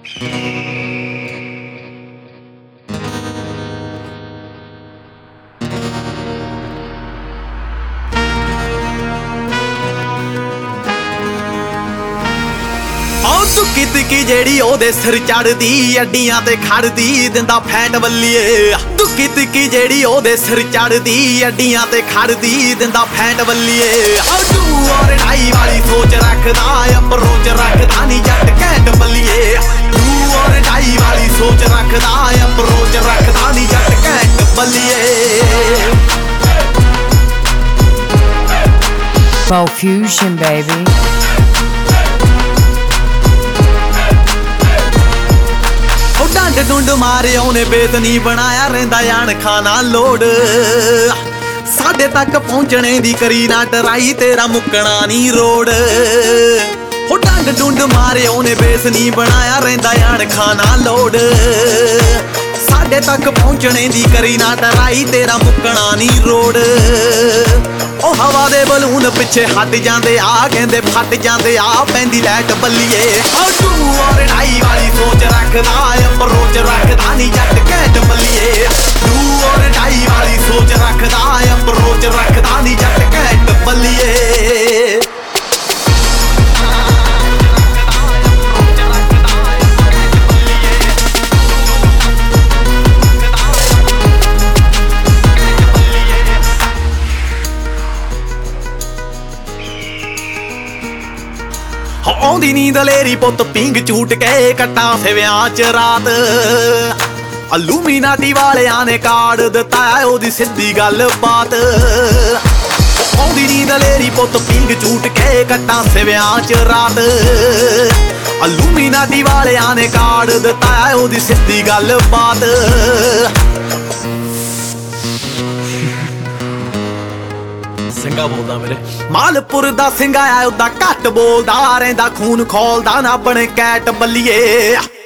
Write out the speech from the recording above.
ਤੁੱਕੀ ਤਿੱਕੀ ਜਿਹੜੀ ਉਹਦੇ ਸਿਰ ਚੜਦੀ ਅੱਡੀਆਂ ਤੇ ਖੜਦੀ ਦਿੰਦਾ ਫੈਂਟ ਵੱਲੀਏ ਤੁੱਕੀ ਤਿੱਕੀ ਜਿਹੜੀ ਉਹਦੇ ਸਿਰ ਚੜਦੀ ਅੱਡੀਆਂ ਤੇ ਖੜਦੀ ਦਿੰਦਾ ਫੈਂਟ ਵੱਲੀਏ ਤੂੰ ਔਰ ਢਾਈ ਵਾਲੀ ਸੋਚ ਰੱਖਦਾ ਅਪਰੋਚ ਰੱਖਦਾ ਨੀ ਜੱਟ ਘੈਂਟ ਬੱਲੀਏ ਤੂੰ ਔਰ ਢਾਈ ਵਾਲੀ ਸੋਚ ਰੱਖਦਾ ਅਪਰੋਚ ਰੱਖਦਾ ਨੀ ਜੱਟ ਘੈਂਟ ਬੱਲੀਏ Profusion, baby. ਡੰਡ ਡੁੰਡ ਮਾਰਿਆ ਉਹਨੇ ਬੇਤ ਨਹੀਂ ਬਣਾਇਆ ਰਹਿੰਦਾ ਜਾਣ ਖਾਣਾ ਲੋੜ ਸਾਡੇ ਤੱਕ ਪਹੁੰਚਣੇ ਦੀ ਕਰੀ ਨਾ ਡਰਾਈ ਤੇਰਾ ਮੁੱਕਣਾ ਨਹੀਂ ਰੋੜ ਹੋ ਡੰਡ ਡੁੰਡ ਮਾਰਿਆ ਉਹਨੇ ਬੇਸ ਨਹੀਂ ਬਣਾਇਆ ਰਹਿੰਦਾ ਜਾਣ ਖਾਣਾ ਲੋੜ ਸਾਡੇ ਤੱਕ ਪਹੁੰਚਣੇ ਦੀ ਕਰੀ ਨਾ ਡਰਾਈ ਤੇਰਾ ਮੁੱਕਣਾ ਨਹੀਂ ਰੋੜ ਉਹ ਹਵਾ ਦੇ ਬਲੂਨ ਪਿੱਛੇ ਹਟ ਜਾਂਦੇ ਆ ਕਹਿੰਦੇ ਫਟ ਜਾਂਦੇ ਆ ਪੈਂਦੀ ਲੈਟ ਬੱਲੀਏ ਤੂੰ ਔਰ ਢਾਈ ਵਾਲੀ ਸੋਚ ਰੱਖਦਾ ਅਪਰੋਚ ਰੱਖਦਾ ਨੀ ਜੱਟ ਘੈਂਟ ਬੱਲੀਏ ਤੂੰ ਔਰ ਢਾਈ ਵਾਲੀ ਸੋਚ ਰੱਖਦਾ ਅਪਰੋਚ ਰੱਖਦਾ ਨੀ ਜੱਟ ਘੈਂਟ ਬੱਲੀਏ ਆਉਂਦੀ ਨੀਂਦ ਲੇਰੀ ਪੁੱਤ ਪਿੰਗ ਝੂਟ ਕੇ ਕੱਟਾਂ ਸਿਵਿਆਂ ਚ ਰਾਤ ਅਲੂਮੀਨਾਟੀ ਵਾਲਿਆਂ ਨੇ ਕਾਰਡ ਦਿੱਤਾ ਉਹਦੀ ਸਿੱਧੀ ਗੱਲ ਬਾਤ ਆਉਂਦੀ ਨੀਂਦ ਲੇਰੀ ਪੁੱਤ ਪਿੰਗ ਝੂਟ ਕੇ ਕੱਟਾਂ ਸਿਵਿਆਂ ਚ ਰਾਤ ਅਲੂਮੀਨਾਟੀ ਵਾਲਿਆਂ ਨੇ ਕਾਰਡ ਦਿੱਤਾ ਉਹਦੀ ਸਿੱਧੀ ਗੱਲ ਬਾਤ ਸਿੰਘਾ ਬੋਲਦਾ ਮੇਰੇ ਮਾਲਪੁਰ ਦਾ ਸਿੰਘਾ ਆ ਉਹਦਾ ਘੱਟ ਬੋਲਦਾ ਰਹਿੰਦਾ ਖੂਨ ਖੋਲਦਾ ਨਾ ਬਣ ਕੈਟ ਬੱਲੀਏ